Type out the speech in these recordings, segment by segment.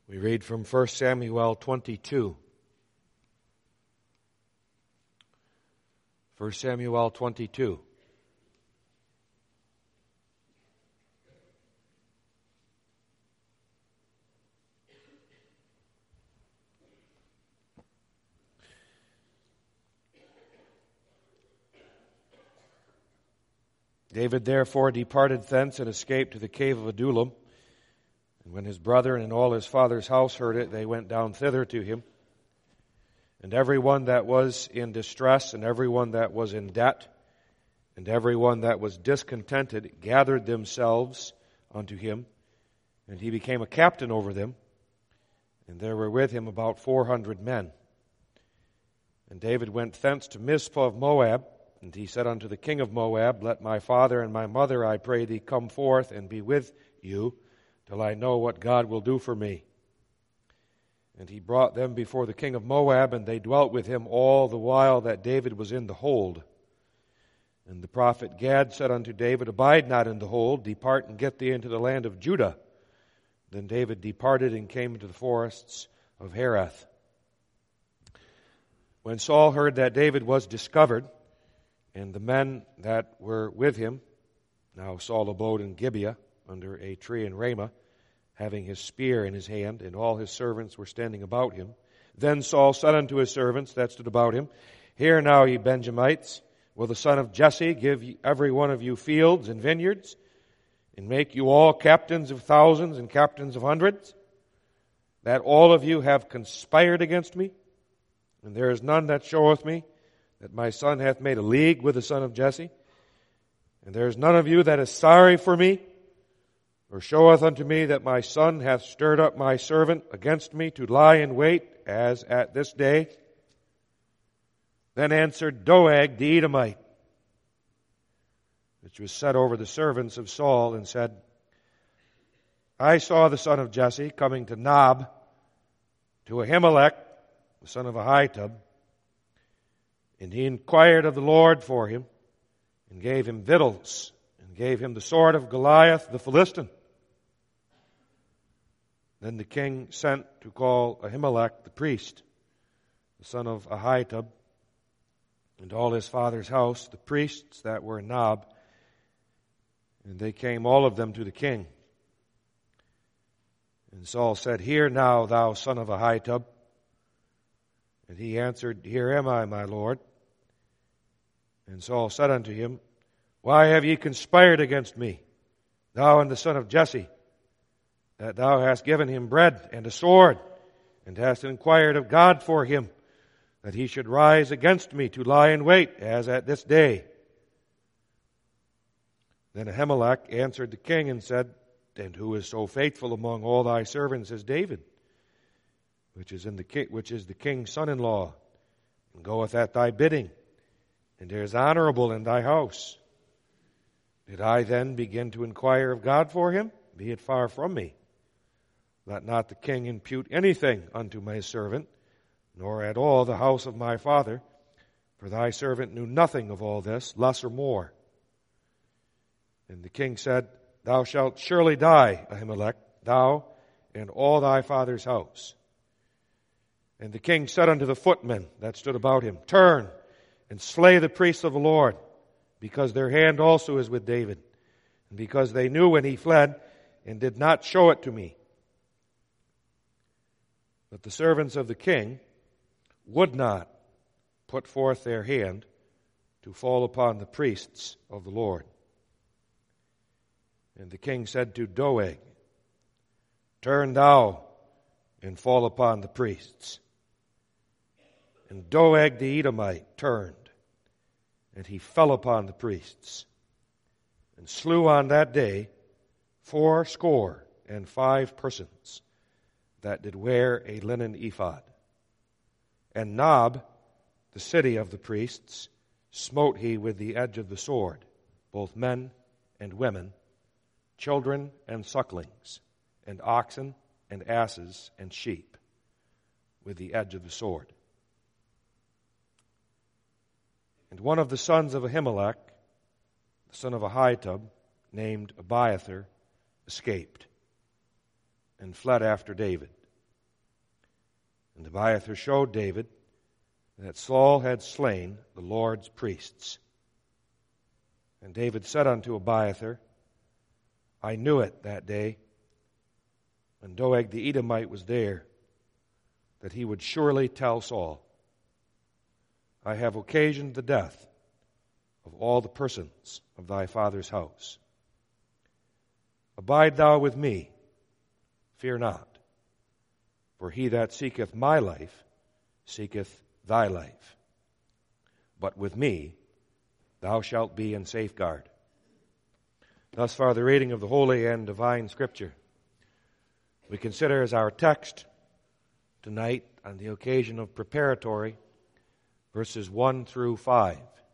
We read from 1 Samuel 22. 1 Samuel 22. David therefore departed thence and escaped to the cave of Adullam. And when his brethren and all his father's house heard it, they went down thither to him. And everyone that was in distress, and everyone that was in debt, and everyone that was discontented, gathered themselves unto him. And he became a captain over them. And there were with him about 400 men. And David went thence to Mizpah of Moab. And he said unto the king of Moab, Let my father and my mother, I pray thee, come forth and be with you, till I know what God will do for me. And he brought them before the king of Moab, and they dwelt with him all the while that David was in the hold. And the prophet Gad said unto David, Abide not in the hold, depart and get thee into the land of Judah. Then David departed and came into the forests of Hereth. When Saul heard that David was discovered, and the men that were with him, now Saul abode in Gibeah under a tree in Ramah, having his spear in his hand, and all his servants were standing about him. Then Saul said unto his servants that stood about him, Hear now, ye Benjamites, will the son of Jesse give every one of you fields and vineyards, and make you all captains of thousands and captains of hundreds, that all of you have conspired against me? And there is none that showeth me that my son hath made a league with the son of Jesse? And there is none of you that is sorry for me, or showeth unto me that my son hath stirred up my servant against me to lie in wait, as at this day? Then answered Doeg the Edomite, which was set over the servants of Saul, and said, I saw the son of Jesse coming to Nob, to Ahimelech, the son of Ahitub, and he inquired of the Lord for him, and gave him victuals, and gave him the sword of Goliath the Philistine. Then the king sent to call Ahimelech the priest, the son of Ahitub, and all his father's house, the priests that were in Nob, and they came all of them to the king. And Saul said, Hear now, thou son of Ahitub. And he answered, Here am I, my lord. And Saul said unto him, Why have ye conspired against me, thou and the son of Jesse, that thou hast given him bread and a sword, and hast inquired of God for him, that he should rise against me to lie in wait, as at this day? Then Ahimelech answered the king and said, And who is so faithful among all thy servants as David, which is the king's son-in-law, and goeth at thy bidding, and is honorable in thy house? Did I then begin to inquire of God for him? Be it far from me. Let not the king impute anything unto my servant, nor at all the house of my father, for thy servant knew nothing of all this, less or more. And the king said, Thou shalt surely die, Ahimelech, thou and all thy father's house. And the king said unto the footmen that stood about him, Turn and slay the priests of the Lord, because their hand also is with David, and because they knew when he fled, and did not show it to me. But the servants of the king would not put forth their hand to fall upon the priests of the Lord. And the king said to Doeg, Turn thou and fall upon the priests. And Doeg the Edomite turned, and he fell upon the priests, and slew on that day fourscore and 5 persons that did wear a linen ephod. And Nob, the city of the priests, smote he with the edge of the sword, both men and women, children and sucklings, and oxen and asses and sheep, with the edge of the sword. And one of the sons of Ahimelech, the son of Ahitub, named Abiathar, escaped and fled after David And Abiathar showed David that Saul had slain the Lord's priests. And David said unto Abiathar, I knew it that day, when Doeg the Edomite was there, that he would surely tell Saul, I have occasioned the death of all the persons of thy father's house. Abide thou with me, fear not, for he that seeketh my life seeketh thy life. But with me thou shalt be in safeguard. Thus far the reading of the Holy and Divine Scripture. We consider as our text tonight, on the occasion of preparatory, verses 1 through 5.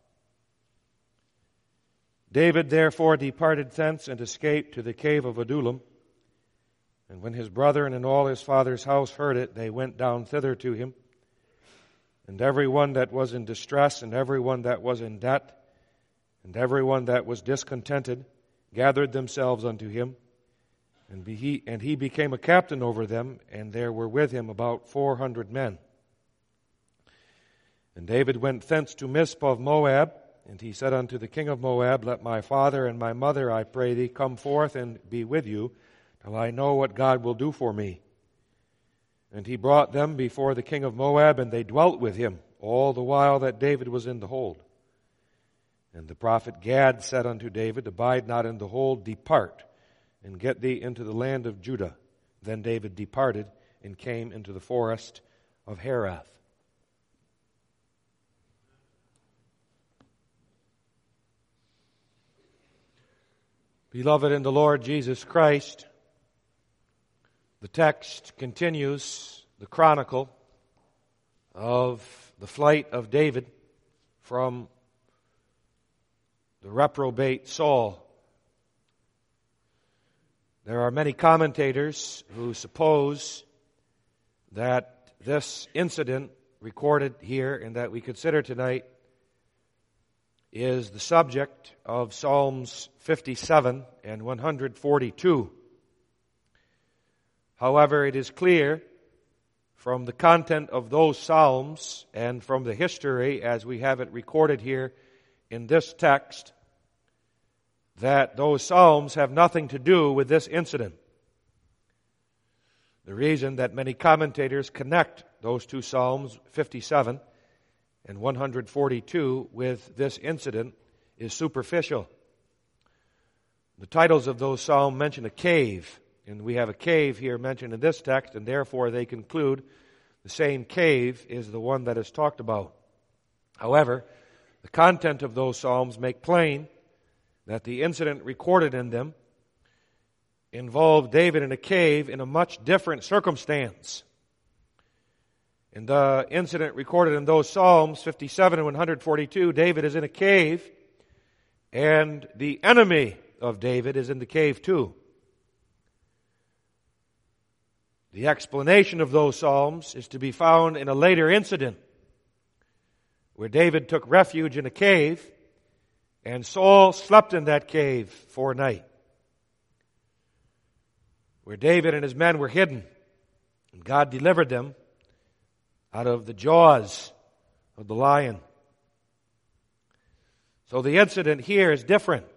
David therefore departed thence and escaped to the cave of Adullam. And when his brethren and all his father's house heard it, they went down thither to him. And every one that was in distress, and every one that was in debt, and every one that was discontented, gathered themselves unto him. And he became a captain over them, and there were with him about 400 men. And David went thence to Mizpah of Moab, and he said unto the king of Moab, Let my father and my mother, I pray thee, come forth and be with you, till I know what God will do for me. And he brought them before the king of Moab, and they dwelt with him all the while that David was in the hold. And the prophet Gad said unto David, Abide not in the hold, depart, and get thee into the land of Judah. Then David departed and came into the forest of Herath. Beloved in the Lord Jesus Christ, the text continues the chronicle of the flight of David from the reprobate Saul. There are many commentators who suppose that this incident recorded here and that we consider tonight is the subject of Psalms 57 and 142. However, it is clear from the content of those psalms and from the history as we have it recorded here in this text that those psalms have nothing to do with this incident. The reason that many commentators connect those two psalms, 57 and 142, with this incident is superficial. The titles of those psalms mention a cave, and we have a cave here mentioned in this text, and therefore they conclude the same cave is the one that is talked about. However, the content of those psalms make plain that the incident recorded in them involved David in a cave in a much different circumstance. In the incident recorded in those Psalms, 57 and 142, David is in a cave, and the enemy of David is in the cave too. The explanation of those Psalms is to be found in a later incident where David took refuge in a cave, and Saul slept in that cave for a night, where David and his men were hidden, and God delivered them out of the jaws of the lion. So the incident here is different.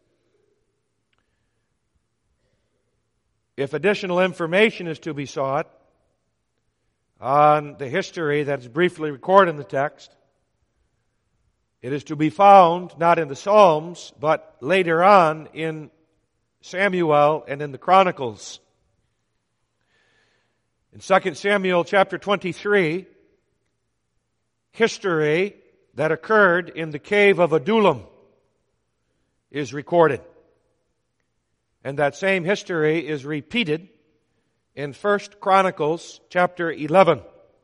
If additional information is to be sought on the history that is briefly recorded in the text, it is to be found not in the Psalms, but later on in Samuel and in the Chronicles. In 2 Samuel chapter 23, history that occurred in the cave of Adullam is recorded. And that same history is repeated in 1 Chronicles chapter 11.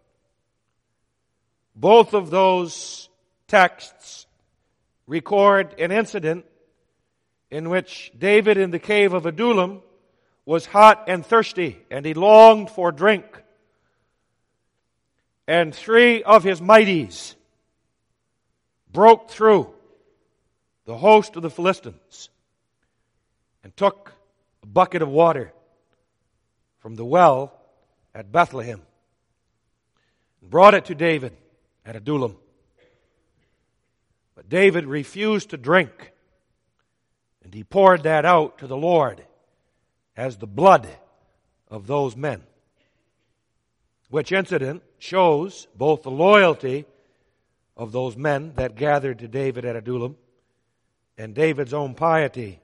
Both of those texts record an incident in which David in the cave of Adullam was hot and thirsty, and he longed for drink. And 3 of his mighties broke through the host of the Philistines and took a bucket of water from the well at Bethlehem. and brought it to David at Adullam. But David refused to drink, and he poured that out to the Lord as the blood of those men. Which incident shows both the loyalty of those men that gathered to David at Adullam and David's own piety.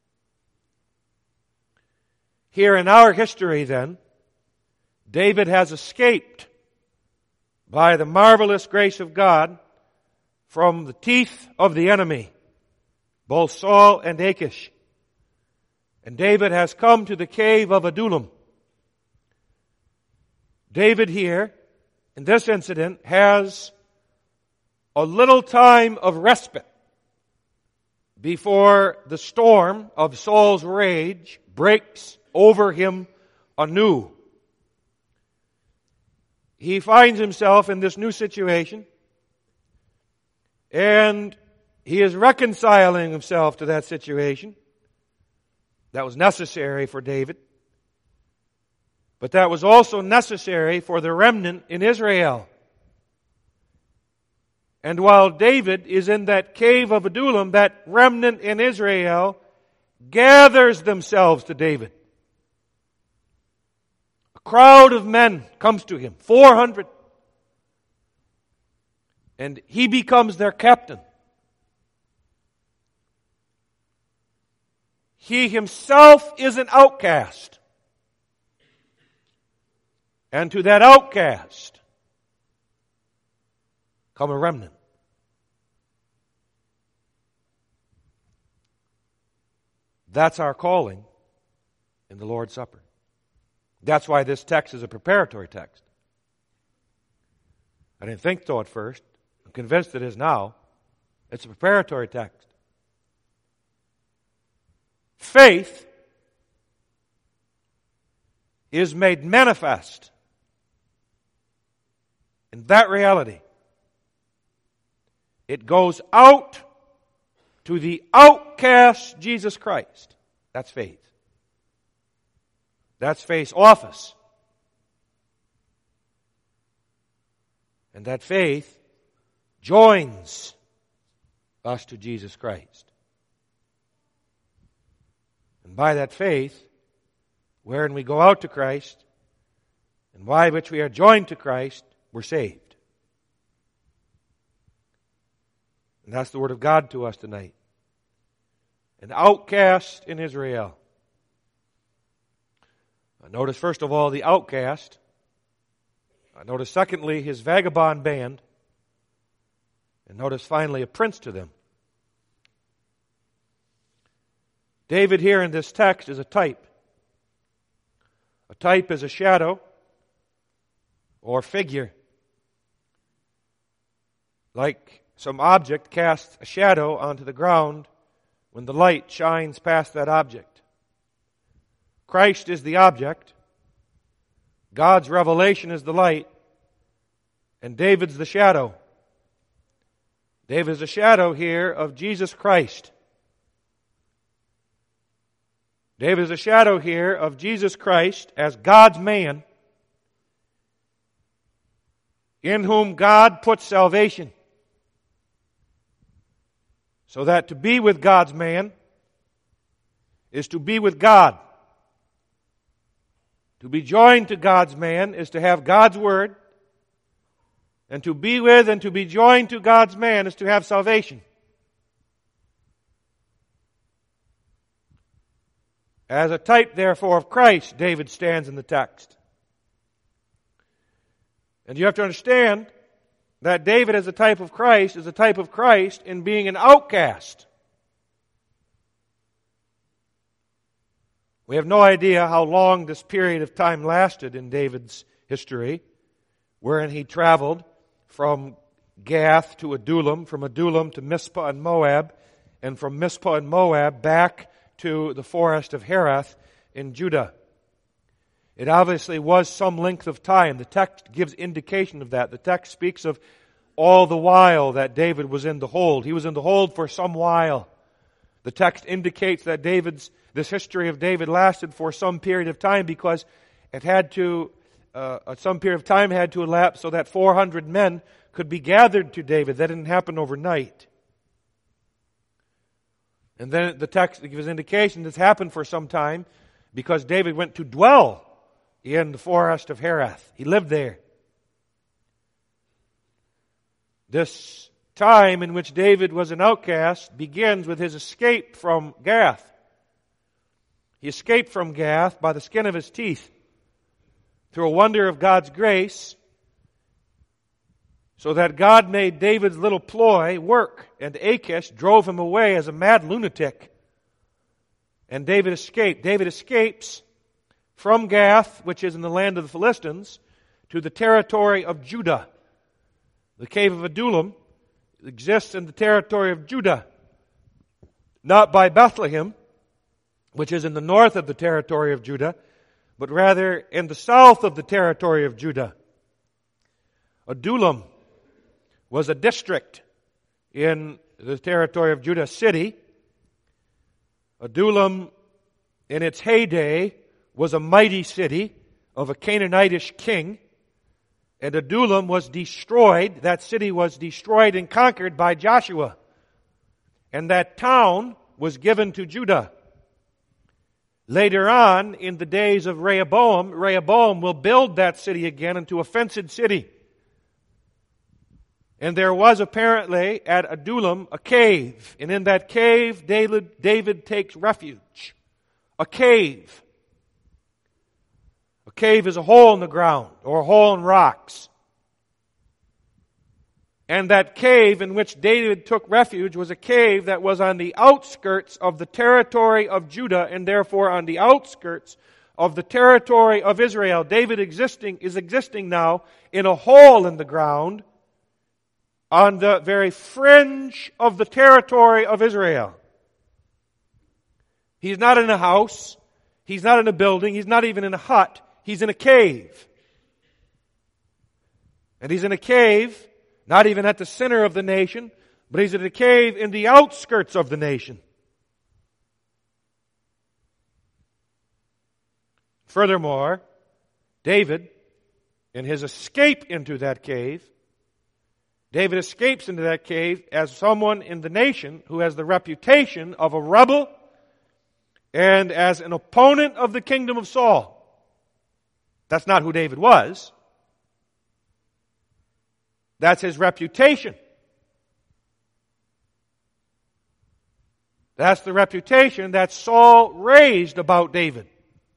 Here in our history then, David has escaped by the marvelous grace of God from the teeth of the enemy, both Saul and Achish. And David has come to the cave of Adullam. David here, in this incident, has a little time of respite before the storm of Saul's rage breaks over him anew. He finds himself in this new situation, and he is reconciling himself to that situation. That was necessary for David. But that was also necessary for the remnant in Israel. And while David is in that cave of Adullam, that remnant in Israel gathers themselves to David. A crowd of men comes to him, 400. And he becomes their captain. He himself is an outcast. And to that outcast come a remnant. That's our calling in the Lord's Supper. That's why this text is a preparatory text. I didn't think so at first. I'm convinced it is now. It's a preparatory text. Faith is made manifest in that reality. It goes out to the outcast Jesus Christ. That's faith. That's faith's office. And that faith joins us to Jesus Christ. And by that faith, wherein we go out to Christ, and by which we are joined to Christ, we're saved. And that's the word of God to us tonight. An outcast in Israel. Notice first of all the outcast. Notice secondly his vagabond band. And notice finally a prince to them. David here in this text is a type. A type is a shadow or figure. Like some object casts a shadow onto the ground when the light shines past that object. Christ is the object. God's revelation is the light. And David's the shadow. David is a shadow here of Jesus Christ. David is a shadow here of Jesus Christ as God's man, in whom God puts salvation. So that to be with God's man is to be with God. To be joined to God's man is to have God's word. And to be with and to be joined to God's man is to have salvation. As a type, therefore, of Christ, David stands in the text. And you have to understand that David as a type of Christ is a type of Christ in being an outcast. We have no idea how long this period of time lasted in David's history, wherein he traveled from Gath to Adullam, from Adullam to Mizpah and Moab, and from Mizpah and Moab back to the forest of Hereth in Judah. It obviously was some length of time. The text gives indication of that. The text speaks of all the while that David was in the hold. He was in the hold for some while. The text indicates that this history of David lasted for some period of time because it had to some period of time had to elapse so that 400 men could be gathered to David. That didn't happen overnight. And then the text gives indication this happened for some time because David went to dwell in the forest of Hereth. He lived there. This time in which David was an outcast begins with his escape from Gath. He escaped from Gath by the skin of his teeth through a wonder of God's grace, so that God made David's little ploy work, and Achish drove him away as a mad lunatic. And David escaped. David escapes from Gath, which is in the land of the Philistines, to the territory of Judah. The cave of Adullam exists in the territory of Judah, not by Bethlehem, which is in the north of the territory of Judah, but rather in the south of the territory of Judah. Adullam was a district in the territory of Judah city. Adullam, in its heyday, was a mighty city of a Canaanitish king. And Adullam was destroyed. That city was destroyed and conquered by Joshua. And that town was given to Judah. Later on, in the days of Rehoboam, Rehoboam will build that city again into a fenced city. And there was apparently at Adullam a cave. And in that cave, David takes refuge. A cave. A cave is a hole in the ground or a hole in rocks. And that cave in which David took refuge was a cave that was on the outskirts of the territory of Judah and therefore on the outskirts of the territory of Israel. David is existing now in a hole in the ground on the very fringe of the territory of Israel. He's not in a house. He's not in a building. He's not even in a hut. He's in a cave. And he's in a cave, not even at the center of the nation, but he's in a cave in the outskirts of the nation. Furthermore, David, in his escape into that cave, David escapes into that cave as someone in the nation who has the reputation of a rebel and as an opponent of the kingdom of Saul. That's not who David was. That's his reputation. That's the reputation that Saul raised about David.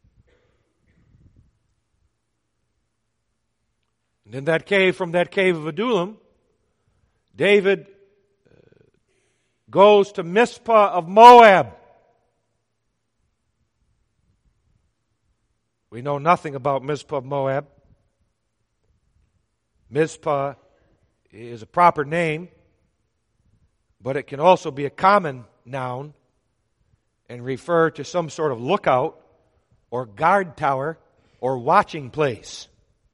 And in that cave, from that cave of Adullam, David goes to Mizpah of Moab. We know nothing about Mizpah of Moab. Mizpah is a proper name, but it can also be a common noun and refer to some sort of lookout or guard tower or watching place.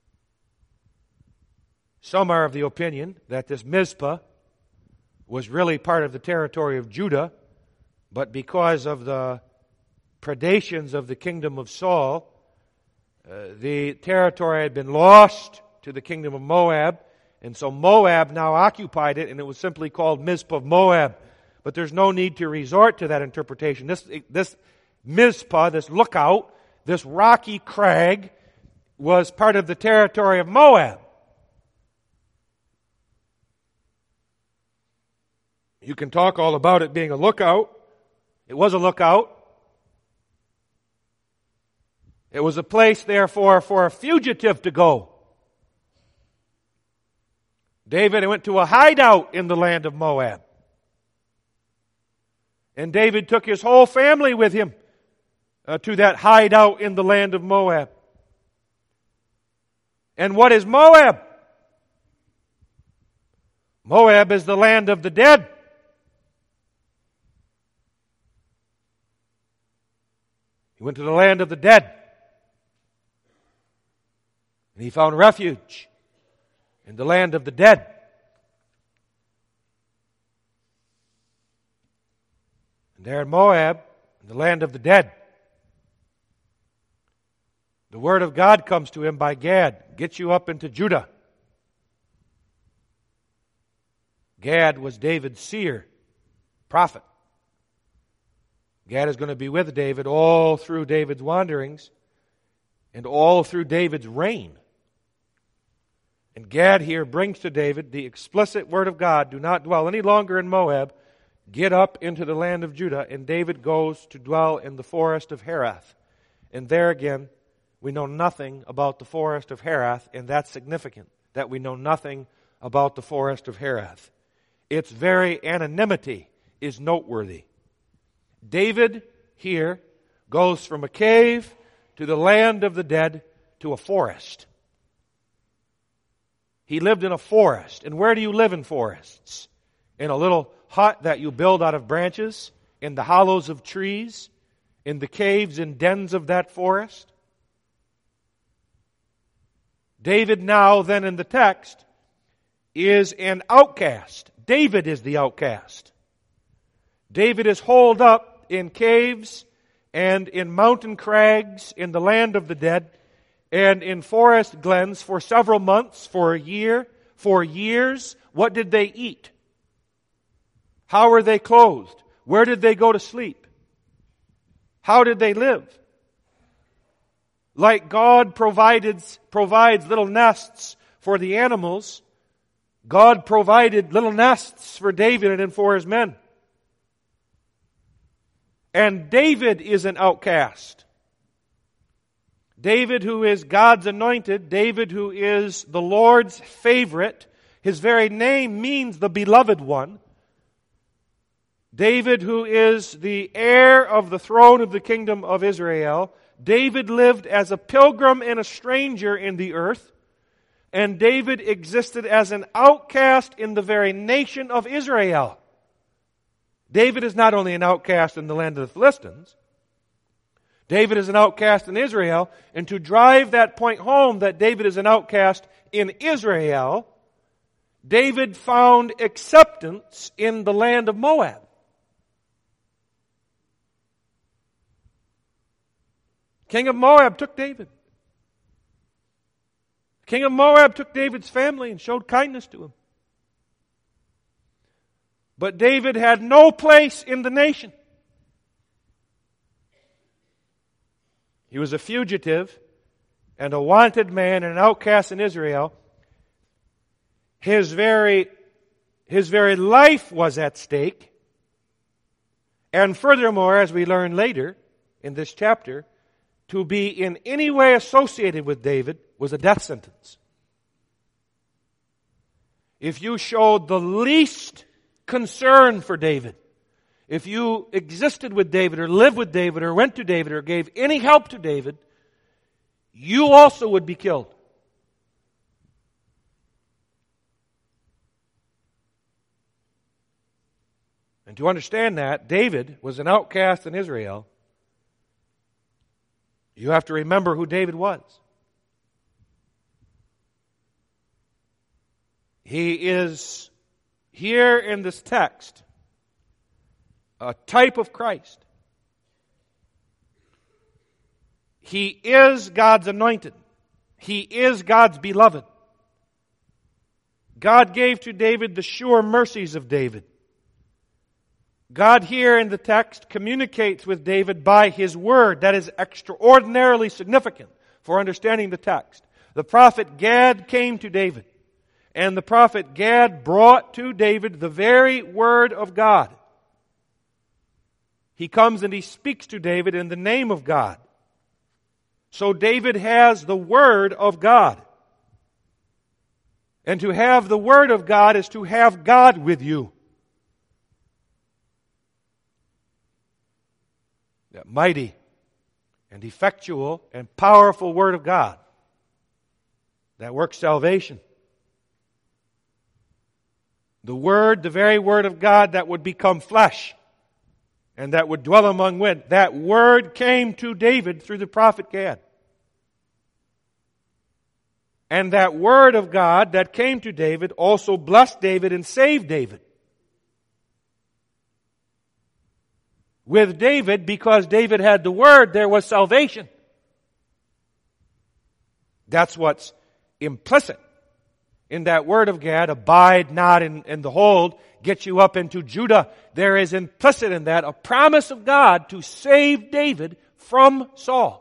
Some are of the opinion that this Mizpah was really part of the territory of Judah, but because of the predations of the kingdom of Saul, the territory had been lost to the kingdom of Moab, and so Moab now occupied it, and it was simply called Mizpah of Moab. But there's no need to resort to that interpretation. This Mizpah, this lookout, this rocky crag, was part of the territory of Moab. You can talk all about it being a lookout. It was a lookout. It was a place, therefore, for a fugitive to go. David went to a hideout in the land of Moab. And David took his whole family with him to that hideout in the land of Moab. And what is Moab? Moab is the land of the dead. He went to the land of the dead. And he found refuge in the land of the dead. And there in Moab, in the land of the dead, The word of God comes to him by Gad. Get you up into Judah. Gad was David's seer, prophet. Gad is going to be with David all through David's wanderings and all through David's reign. And Gad here brings to David the explicit word of God, do not dwell any longer in Moab, get up into the land of Judah, and David goes to dwell in the forest of Herath. And there again, we know nothing about the forest of Herath, and that's significant, that we know nothing about the forest of Herath. Its very anonymity is noteworthy. David here goes from a cave to the land of the dead to a forest. He lived in a forest. And where do you live in forests? In a little hut that you build out of branches, in the hollows of trees, in the caves and dens of that forest. David now, then in the text, is an outcast. David is the outcast. David is holed up in caves and in mountain crags in the land of the dead and in forest glens for several months, for a year, for years. What did they eat? How were they clothed? Where did they go to sleep? How did they live? Like God provides little nests for the animals, God provided little nests for David and for his men. And David is an outcast. David, who is God's anointed, David, who is the Lord's favorite, his very name means the beloved one. David, who is the heir of the throne of the kingdom of Israel. David lived as a pilgrim and a stranger in the earth. And David existed as an outcast in the very nation of Israel. David is not only an outcast in the land of the Philistines, David is an outcast in Israel, and to drive that point home that David is an outcast in Israel, David found acceptance in the land of Moab. King of Moab took David. King of Moab took David's family and showed kindness to him. But David had no place in the nation. He was a fugitive and a wanted man and an outcast in Israel. His very life was at stake. And furthermore, as we learn later in this chapter, to be in any way associated with David was a death sentence. If you showed the least concern for David, if you existed with David or lived with David or went to David or gave any help to David, you also would be killed. And to understand that, David was an outcast in Israel. You have to remember who David was. He is, here in this text, a type of Christ. He is God's anointed. He is God's beloved. God gave to David the sure mercies of David. God here in the text communicates with David by His word. That is extraordinarily significant for understanding the text. The prophet Gad came to David, and the prophet Gad brought to David the very word of God. He comes and he speaks to David in the name of God. So David has the word of God. And to have the word of God is to have God with you. That mighty and effectual and powerful word of God that works salvation. The word, the very word of God that would become flesh and that would dwell among men. That word came to David through the prophet Gad. And that word of God that came to David also blessed David and saved David. With David, because David had the word, there was salvation. That's what's implicit in that word of Gad, abide not in the hold, get you up into Judah. There is implicit in that a promise of God to save David from Saul.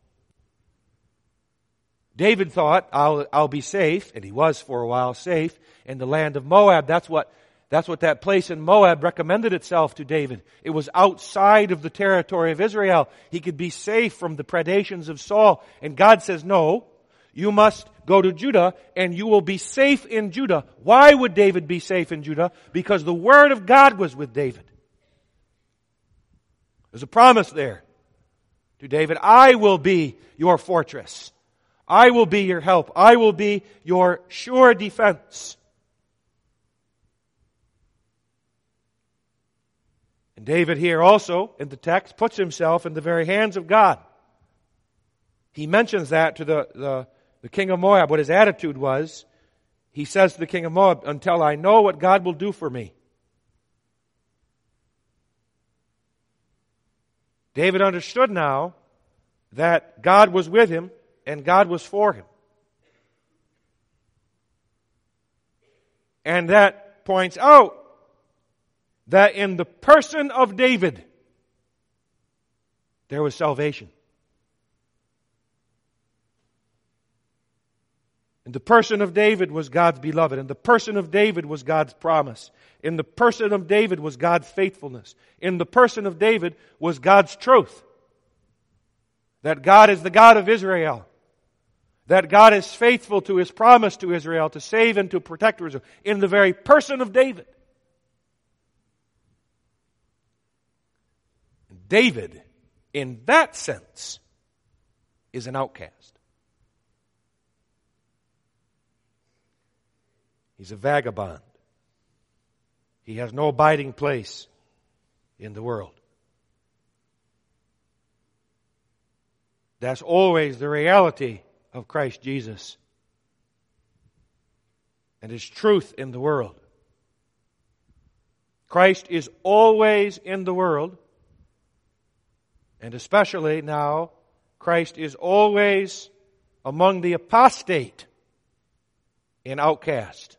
David thought, I'll be safe, and he was for a while safe in the land of Moab. That's what that place in Moab recommended itself to David. It was outside of the territory of Israel. He could be safe from the predations of Saul. And God says, no, you must go to Judah, and you will be safe in Judah. Why would David be safe in Judah? Because the word of God was with David. There's a promise there to David. I will be your fortress. I will be your help. I will be your sure defense. And David here also, in the text, puts himself in the very hands of God. He mentions that to the king of Moab, what his attitude was. He says to the king of Moab, until I know what God will do for me. David understood now that God was with him and God was for him. And that points out that in the person of David, there was salvation. In the person of David was God's beloved. In the person of David was God's promise. In the person of David was God's faithfulness. In the person of David was God's truth. That God is the God of Israel. That God is faithful to His promise to Israel to save and to protect Israel. In the very person of David. David, in that sense, is an outcast. He's a vagabond. He has no abiding place in the world. That's always the reality of Christ Jesus and His truth in the world. Christ is always in the world, and especially now, Christ is always among the apostate and outcast.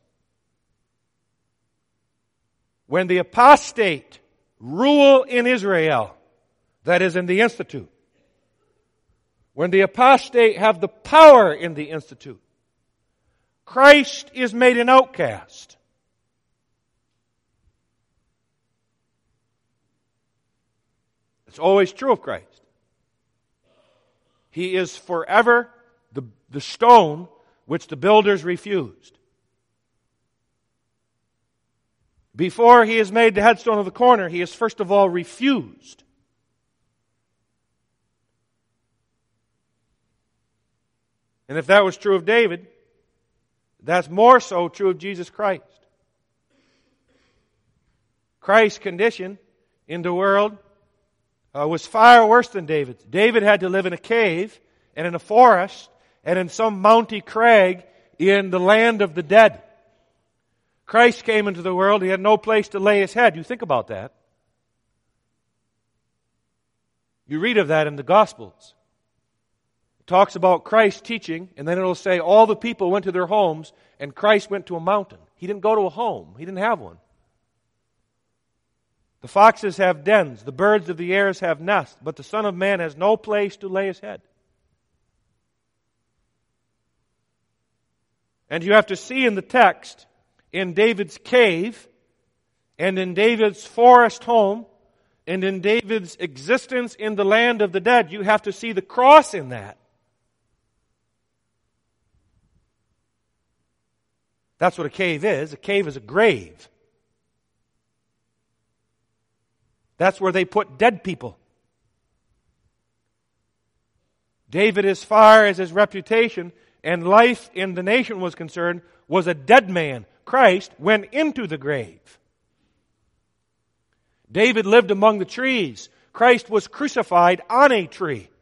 When the apostate rule in Israel, that is in the institute, when the apostate have the power in the institute, Christ is made an outcast. It's always true of Christ. He is forever the stone which the builders refused. Before He is made the headstone of the corner, He is first of all refused. And if that was true of David, that's more so true of Jesus Christ. Christ's condition in the world was far worse than David's. David had to live in a cave and in a forest and in some mounty crag in the land of the dead. Christ came into the world. He had no place to lay His head. You think about that. You read of that in the Gospels. It talks about Christ teaching, and then it'll say all the people went to their homes and Christ went to a mountain. He didn't go to a home. He didn't have one. The foxes have dens, the birds of the air have nests, but the Son of Man has no place to lay His head. And you have to see in the text, in David's cave, and in David's forest home, and in David's existence in the land of the dead, you have to see the cross in that. That's what a cave is. A cave is a grave. That's where they put dead people. David, as far as his reputation and life in the nation was concerned, was a dead man. Christ went into the grave. David lived among the trees. Christ was crucified on a tree.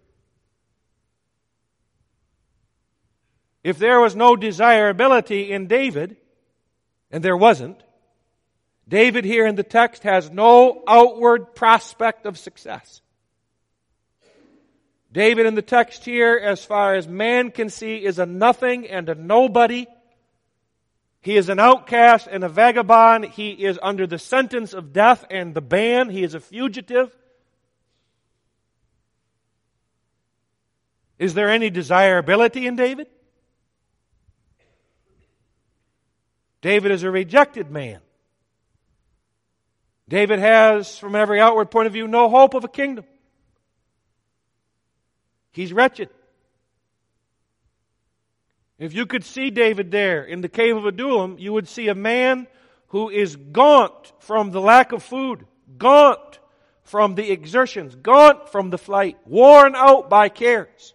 If there was no desirability in David, and there wasn't, David here in the text has no outward prospect of success. David in the text here, as far as man can see, is a nothing and a nobody. He is an outcast and a vagabond. He is under the sentence of death and the ban. He is a fugitive. Is there any desirability in David? David is a rejected man. David has, from every outward point of view, no hope of a kingdom. He's wretched. If you could see David there in the cave of Adullam, you would see a man who is gaunt from the lack of food, gaunt from the exertions, gaunt from the flight, worn out by cares.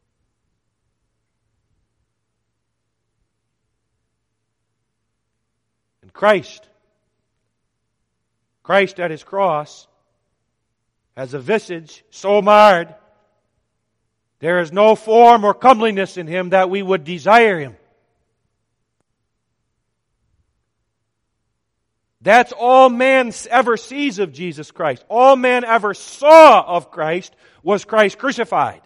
And Christ at His cross has a visage so marred, there is no form or comeliness in Him that we would desire Him. That's all man ever sees of Jesus Christ. All man ever saw of Christ was Christ crucified.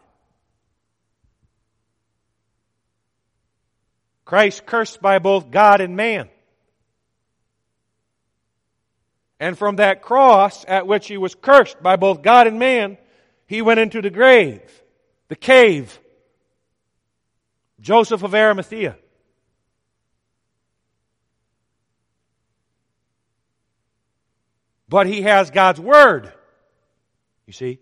Christ cursed by both God and man. And from that cross at which He was cursed by both God and man, He went into the grave, the cave. Joseph of Arimathea. But He has God's Word. You see?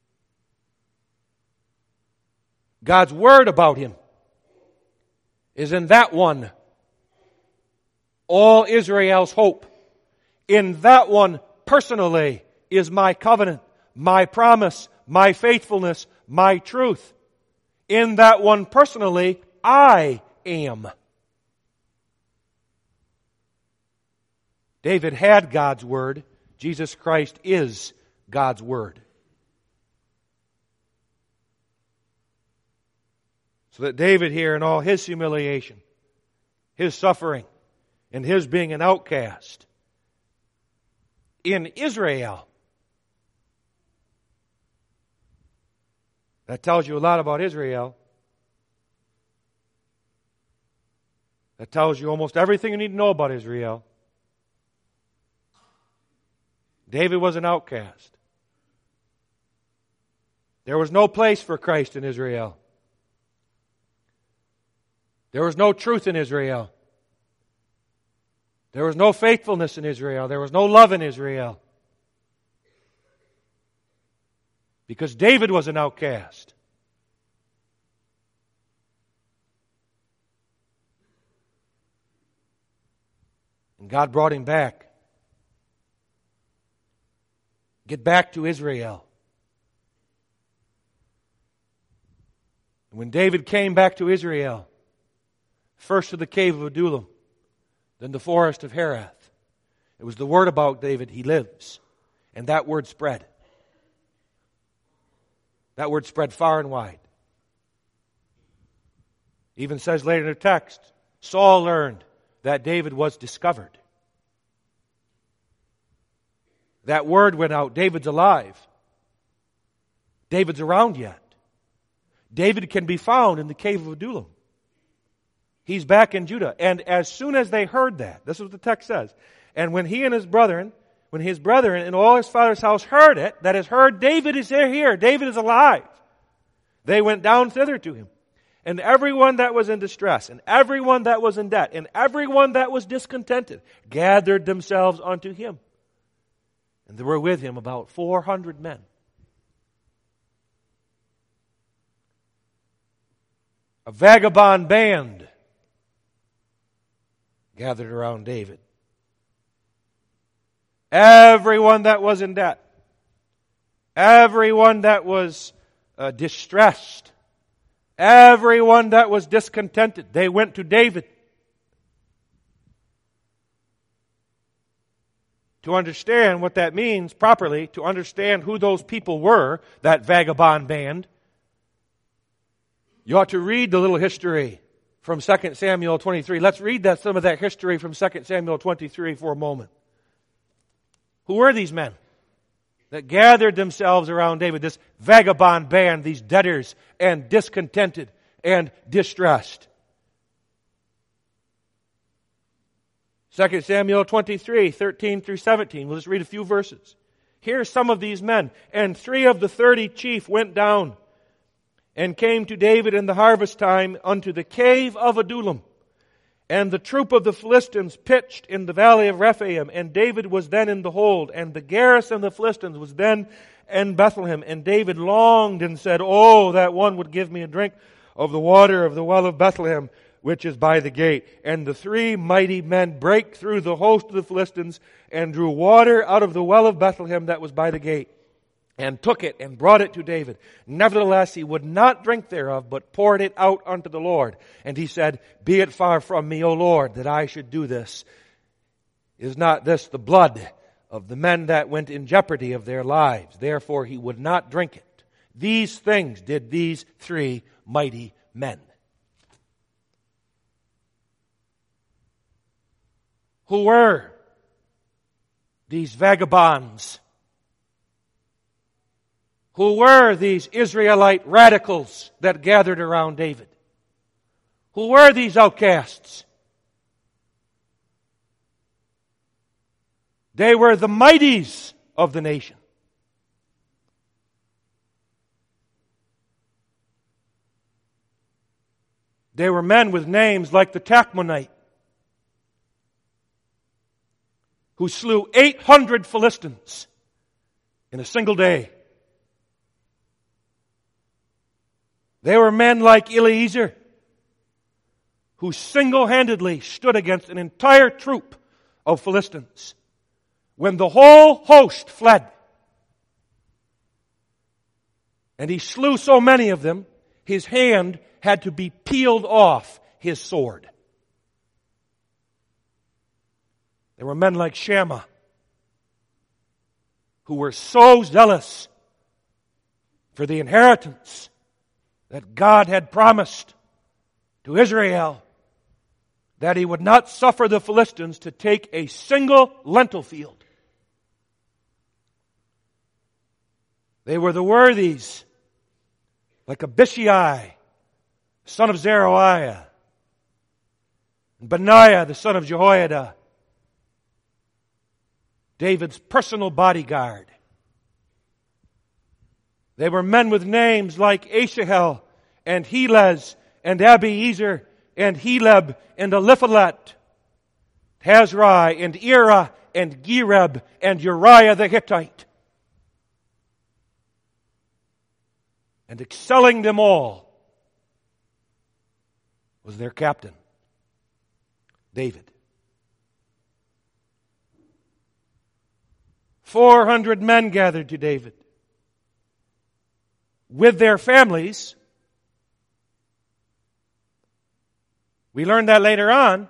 God's Word about Him is in that one. All Israel's hope. In that one personally is my covenant, my promise, my faithfulness, my truth. In that one personally, I am. David had God's Word. Jesus Christ is God's Word. So that David here, in all his humiliation, his suffering, and his being an outcast in Israel, that tells you a lot about Israel. That tells you almost everything you need to know about Israel. David was an outcast. There was no place for Christ in Israel. There was no truth in Israel. There was no faithfulness in Israel. There was no love in Israel. Because David was an outcast. And God brought him back. Get back to Israel. And when David came back to Israel, first to the cave of Adullam, then the forest of Herath, it was the word about David, he lives. And that word spread. That word spread far and wide. It even says later in the text, Saul learned that David was discovered. That word went out, David's alive. David's around yet. David can be found in the cave of Adullam. He's back in Judah. And as soon as they heard that, this is what the text says, and when he and his brethren, and all his father's house heard it, that is heard, David is here, David is alive, they went down thither to him. And everyone that was in distress, and everyone that was in debt, and everyone that was discontented, gathered themselves unto him. And there were with him about 400 men. A vagabond band gathered around David. Everyone that was in debt, everyone that was distressed, everyone that was discontented, they went to David. To understand what that means properly, to understand who those people were, that vagabond band, you ought to read the little history from 2 Samuel 23. Let's read some of that history from 2 Samuel 23 for a moment. Who were these men? that gathered themselves around David, this vagabond band, these debtors and discontented and distressed. 2 Samuel 23, 13 through 17. We'll just read a few verses. Here are some of these men. And 3 of the 30 chief went down and came to David in the harvest time unto the cave of Adullam. And the troop of the Philistines pitched in the valley of Rephaim, and David was then in the hold, and the garrison of the Philistines was then in Bethlehem. And David longed and said, "Oh, that one would give me a drink of the water of the well of Bethlehem, which is by the gate." And the 3 mighty men brake through the host of the Philistines, and drew water out of the well of Bethlehem that was by the gate, and took it and brought it to David. Nevertheless, he would not drink thereof, but poured it out unto the Lord. And he said, "Be it far from me, O Lord, that I should do this. Is not this the blood of the men that went in jeopardy of their lives?" Therefore he would not drink it. These things did these 3 mighty men. Who were these vagabonds? Who were these Israelite radicals that gathered around David? Who were these outcasts? They were the mighties of the nation. They were men with names like the Tachmonite, who slew 800 Philistines in a single day. They were men like Eliezer, who single-handedly stood against an entire troop of Philistines when the whole host fled. And he slew so many of them, his hand had to be peeled off his sword. There were men like Shammah, who were so zealous for the inheritance that God had promised to Israel that he would not suffer the Philistines to take a single lentil field. They were the worthies, like Abishai, son of Zeruiah, and Benaiah, the son of Jehoiada, David's personal bodyguard. They were men with names like Asahel and Helez and Abiezer and Heleb and Eliphalet, Hazrai and Ira and Gereb and Uriah the Hittite. And excelling them all was their captain, David. 400 men gathered to David with their families. We learned that later on.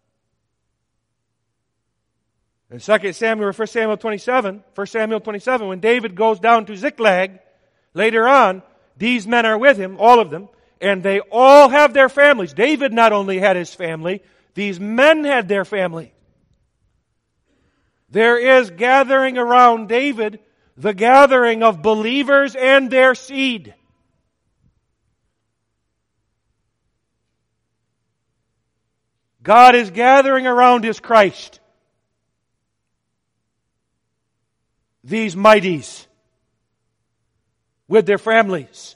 In 2 Samuel or 1 Samuel 27, when David goes down to Ziklag, later on, these men are with him, all of them, and they all have their families. David not only had his family, these men had their family. There is gathering around David, the gathering of believers and their seed. God is gathering around His Christ these mighties with their families.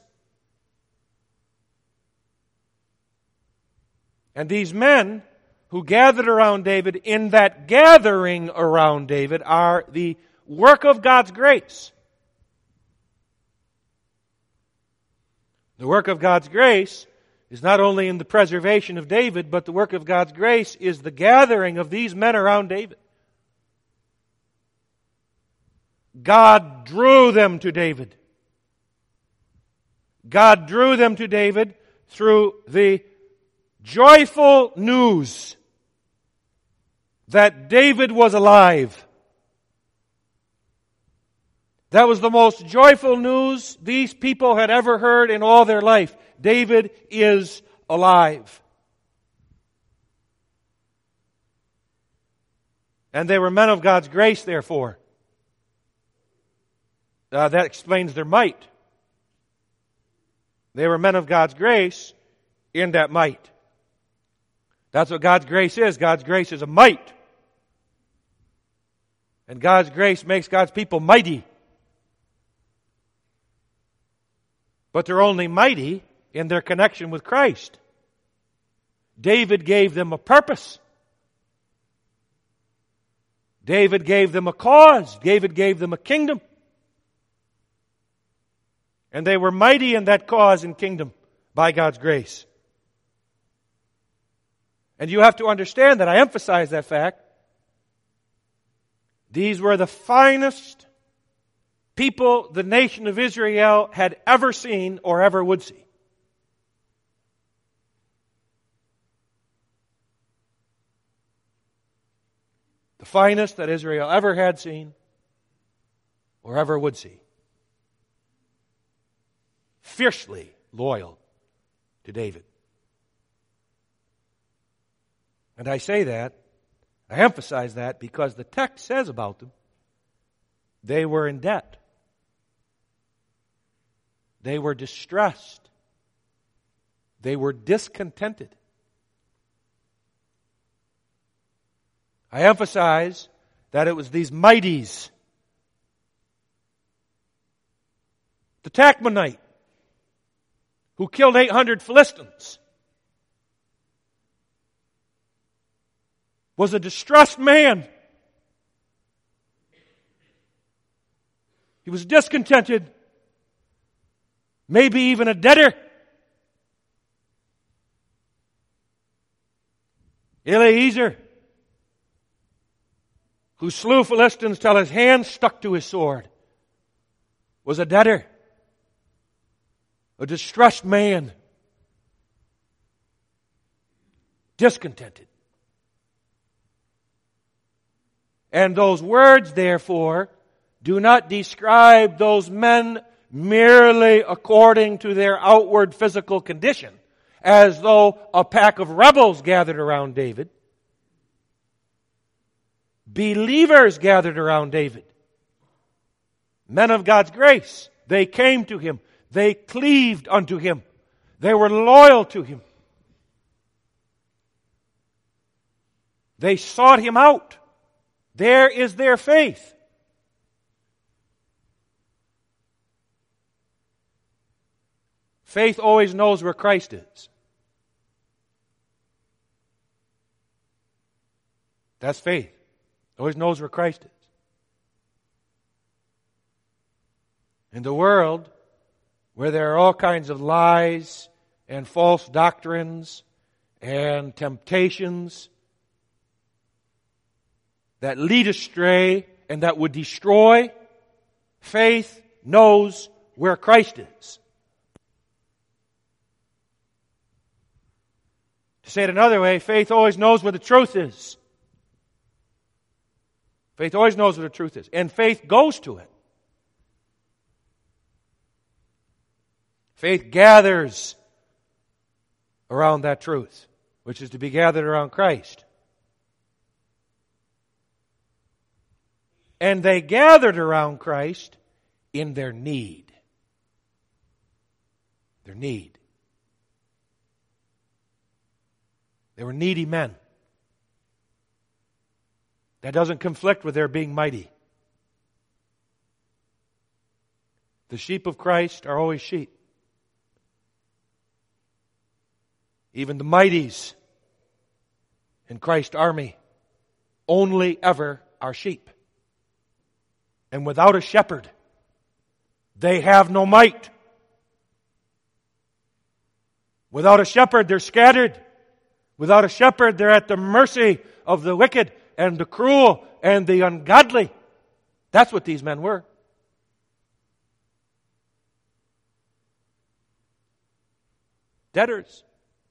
And these men who gathered around David, in that gathering around David, are the work of God's grace. The work of God's grace is not only in the preservation of David, but the work of God's grace is the gathering of these men around David. God drew them to David. God drew them to David through the joyful news that David was alive. That was the most joyful news these people had ever heard in all their life. David is alive. And they were men of God's grace, therefore. that explains their might. They were men of God's grace in that might. That's what God's grace is. God's grace is a might. And God's grace makes God's people mighty. But they're only mighty in their connection with Christ. David gave them a purpose. David gave them a cause. David gave them a kingdom. And they were mighty in that cause and kingdom by God's grace. And you have to understand that I emphasize that fact. These were the finest people the nation of Israel had ever seen or ever would see. The finest that Israel ever had seen or ever would see. Fiercely loyal to David. And I say that, I emphasize that because the text says about them, they were in debt. They were distressed. They were discontented. I emphasize that it was these mighties. The Tachmonite, who killed 800 Philistines, was a distressed man. He was discontented, maybe even a debtor. Eliezer, who slew Philistines till his hand stuck to his sword, was a debtor, a distressed man, discontented. And those words, therefore, do not describe those men merely according to their outward physical condition, as though a pack of rebels gathered around David. Believers gathered around David. Men of God's grace. They came to him. They cleaved unto him. They were loyal to him. They sought him out. There is their faith. Faith always knows where Christ is. That's faith. Always knows where Christ is. In the world, where there are all kinds of lies and false doctrines and temptations that lead astray and that would destroy, faith knows where Christ is. To say it another way, faith always knows where the truth is. Faith always knows where the truth is. And faith goes to it. Faith gathers around that truth, which is to be gathered around Christ. And they gathered around Christ in their need. Their need. They were needy men. That doesn't conflict with their being mighty. The sheep of Christ are always sheep. Even the mighties in Christ's army only ever are sheep. And without a shepherd, they have no might. Without a shepherd, they're scattered. Without a shepherd, they're at the mercy of the wicked and the cruel and the ungodly. That's what these men were. Debtors.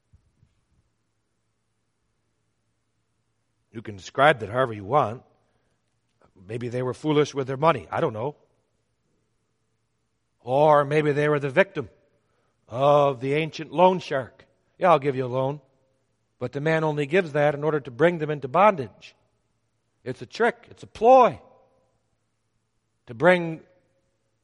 You can describe that however you want. Maybe they were foolish with their money. I don't know. Or maybe they were the victim of the ancient loan shark. Yeah, I'll give you a loan. But the man only gives that in order to bring them into bondage. It's a trick. It's a ploy to bring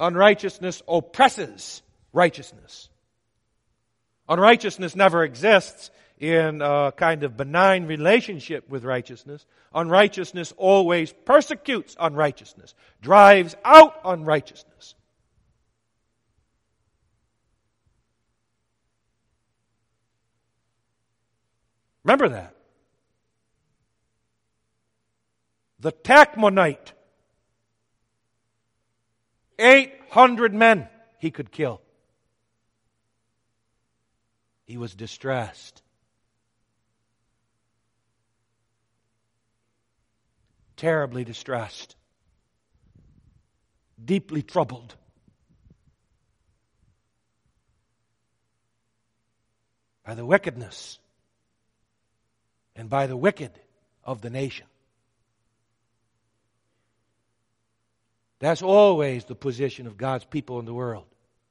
Unrighteousness oppresses righteousness. Unrighteousness never exists in a kind of benign relationship with righteousness. Unrighteousness always persecutes unrighteousness, drives out unrighteousness. Remember that. The Tachmonite, 800 men he could kill. He was distressed. Terribly distressed. Deeply troubled. By the wickedness and by the wicked of the nation. That's always the position of God's people in the world.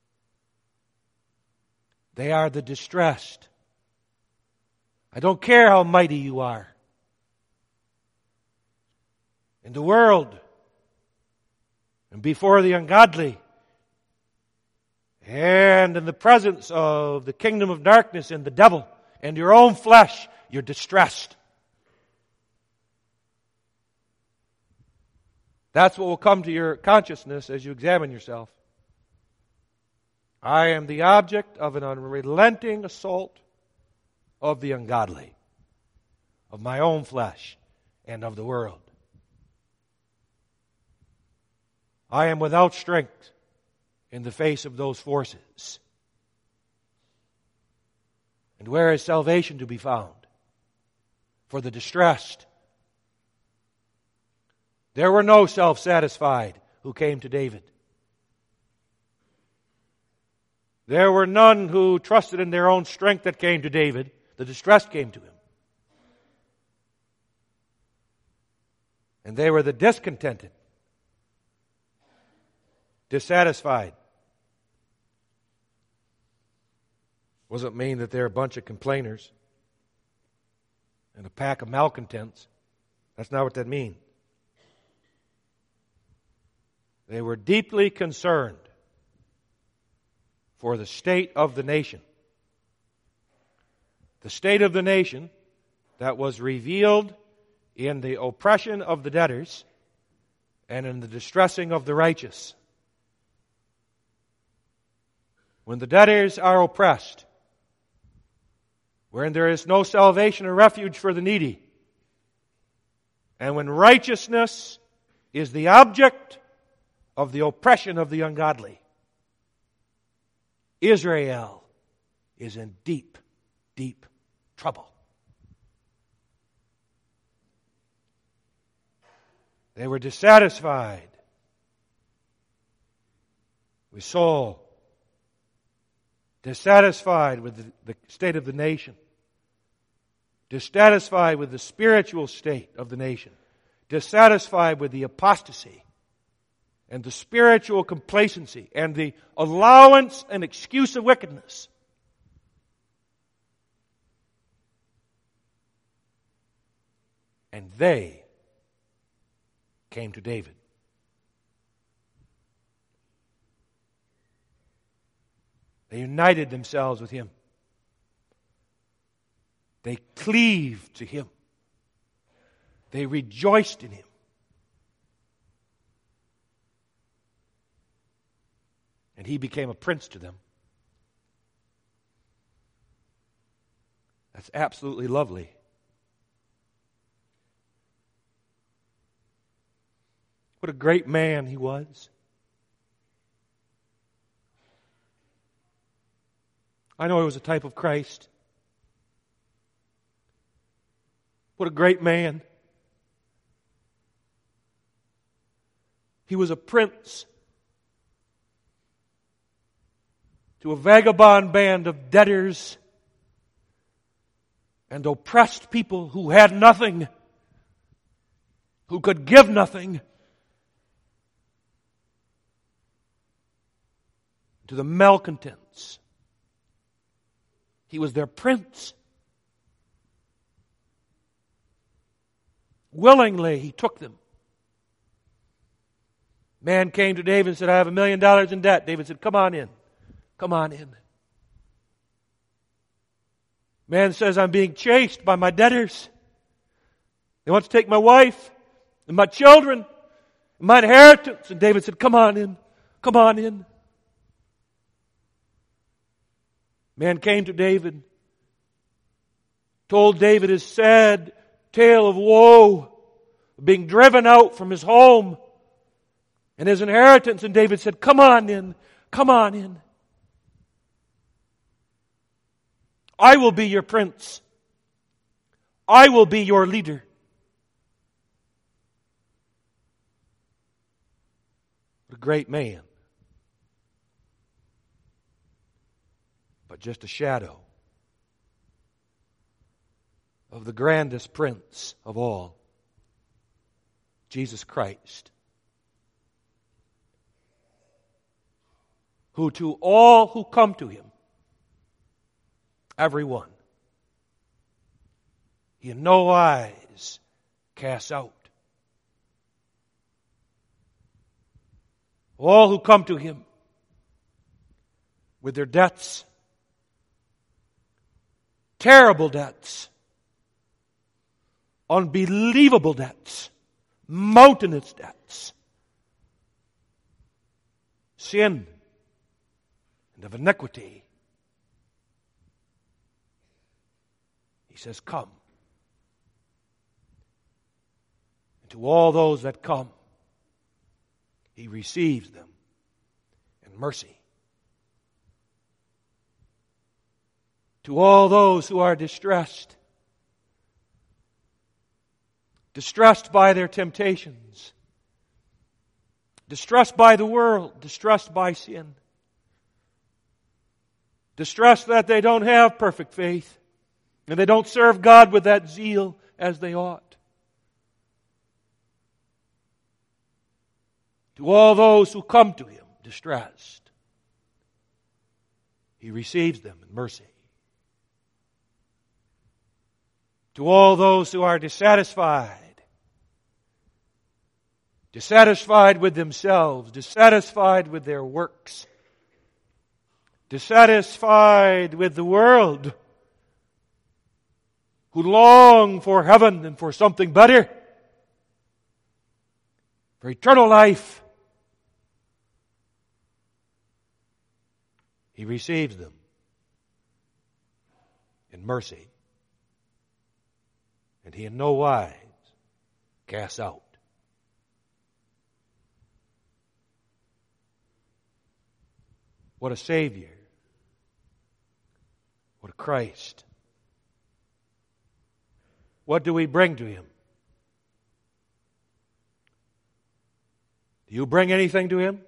They are the distressed. I don't care how mighty you are. In the world and before the ungodly and in the presence of the kingdom of darkness and the devil and your own flesh, you're distressed. That's what will come to your consciousness as you examine yourself. I am the object of an unrelenting assault of the ungodly, of my own flesh, and of the world. I am without strength in the face of those forces. And where is salvation to be found for the distressed? There were no self-satisfied who came to David. There were none who trusted in their own strength that came to David. The distressed came to him. And they were the discontented, dissatisfied. Doesn't mean that they're a bunch of complainers and a pack of malcontents. That's not what that means. They were deeply concerned for the state of the nation. The state of the nation that was revealed in the oppression of the debtors and in the distressing of the righteous. When the debtors are oppressed, when there is no salvation or refuge for the needy, and when righteousness is the object of the oppression of the ungodly, Israel is in deep, deep trouble. They were dissatisfied with Saul, dissatisfied with the state of the nation, dissatisfied with the spiritual state of the nation, dissatisfied with the apostasy and the spiritual complacency and the allowance and excuse of wickedness. And they came to David. They united themselves with him. They cleaved to him. They rejoiced in him. And he became a prince to them. That's absolutely lovely. What a great man he was. I know he was a type of Christ. What a great man. He was a prince to a vagabond band of debtors and oppressed people who had nothing, who could give nothing, to the malcontents. He was their prince. Willingly he took them. Man came to David and said, I have $1 million in debt. David said, come on in. Come on in. Man says, I'm being chased by my debtors. They want to take my wife and my children and my inheritance. And David said, come on in. Come on in. Man came to David, told David his sad tale of woe, being driven out from his home and his inheritance. And David said, come on in. Come on in. I will be your prince. I will be your leader. What a great man. But just a shadow of the grandest prince of all, Jesus Christ, who to all who come to Him, everyone, He in no wise casts out. All who come to Him with their debts, terrible debts, unbelievable debts, mountainous debts, sin and of iniquity. He says, come. And to all those that come, He receives them in mercy. To all those who are distressed by their temptations, distressed by the world, distressed by sin, distressed that they don't have perfect faith, and they don't serve God with that zeal as they ought. To all those who come to Him distressed, He receives them in mercy. To all those who are dissatisfied with themselves, dissatisfied with their works, dissatisfied with the world, who long for heaven and for something better, for eternal life, He receives them in mercy. And He in no wise casts out. What a Savior. What a Christ. What do we bring to Him? Do you bring anything to Him?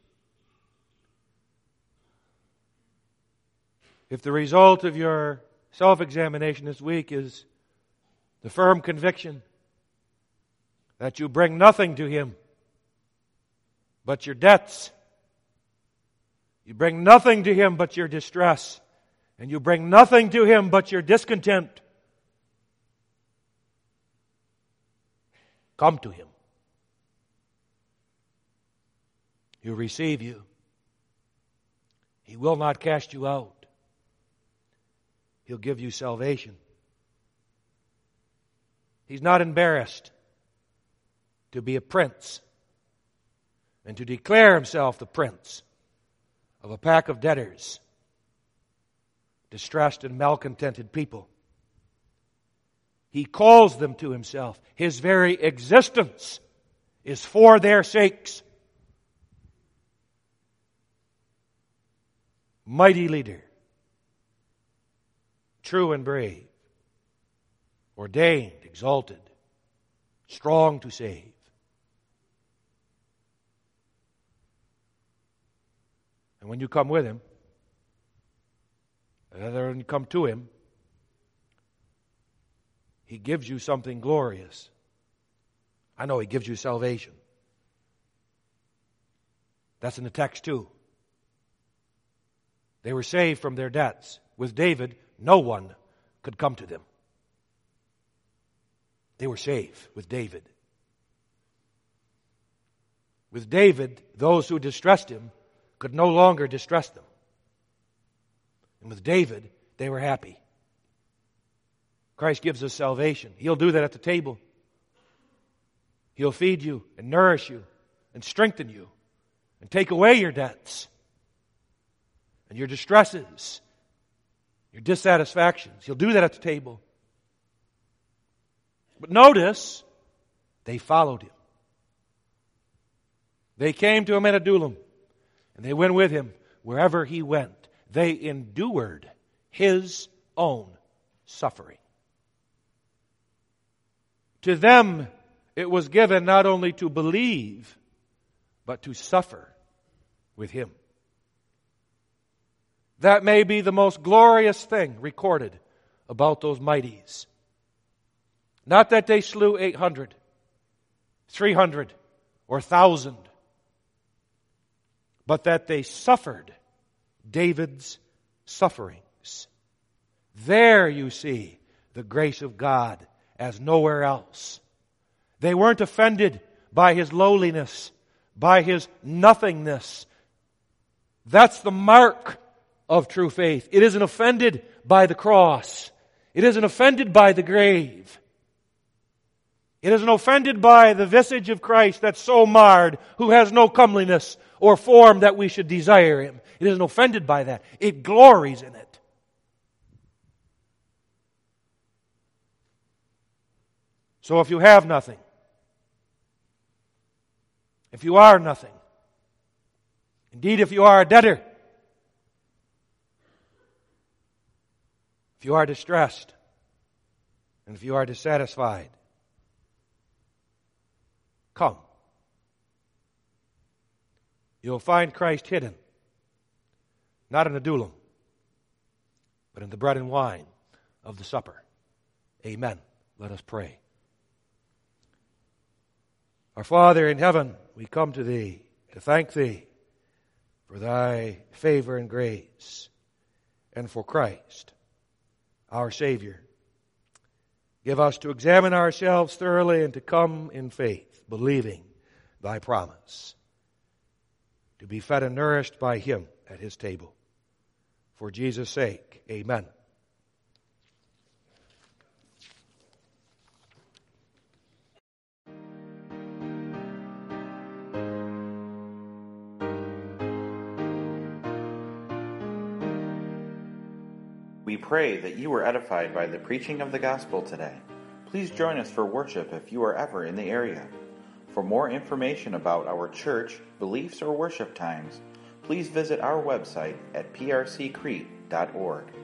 If the result of your self-examination this week is the firm conviction that you bring nothing to Him but your debts, you bring nothing to Him but your distress, and you bring nothing to Him but your discontent, come to Him. He'll receive you. He will not cast you out. He'll give you salvation. He's not embarrassed to be a prince and to declare Himself the prince of a pack of debtors, distressed and malcontented people. He calls them to Himself. His very existence is for their sakes. Mighty leader, true and brave, ordained, exalted, strong to save. And when you come with Him, rather than come to Him, He gives you something glorious. I know He gives you salvation. That's in the text too. They were saved from their debts. With David, no one could come to them. They were saved with David. With David, those who distressed him could no longer distress them. And with David, they were happy. Christ gives us salvation. He'll do that at the table. He'll feed you and nourish you and strengthen you and take away your debts and your distresses, your dissatisfactions. He'll do that at the table. But notice, they followed him. They came to him at Adullam, and they went with him wherever he went. They endured his own suffering. To them, it was given not only to believe, but to suffer with him. That may be the most glorious thing recorded about those mighties. Not that they slew 800, 300, or 1,000, but that they suffered David's sufferings. There you see the grace of God as nowhere else. They weren't offended by his lowliness, by his nothingness. That's the mark of true faith. It isn't offended by the cross. It isn't offended by the grave. It isn't offended by the visage of Christ that's so marred, who has no comeliness or form that we should desire him. It isn't offended by that. It glories in it. So if you have nothing, if you are nothing, indeed if you are a debtor, if you are distressed, and if you are dissatisfied, come. You'll find Christ hidden, not in Adullam, but in the bread and wine of the supper. Amen. Let us pray. Our Father in heaven, we come to Thee to thank Thee for Thy favor and grace, and for Christ, our Savior. Give us to examine ourselves thoroughly and to come in faith, believing Thy promise, to be fed and nourished by Him at His table. For Jesus' sake, amen. We pray that you were edified by the preaching of the gospel today. Please join us for worship if you are ever in the area. For more information about our church, beliefs, or worship times, please visit our website at prccrete.org.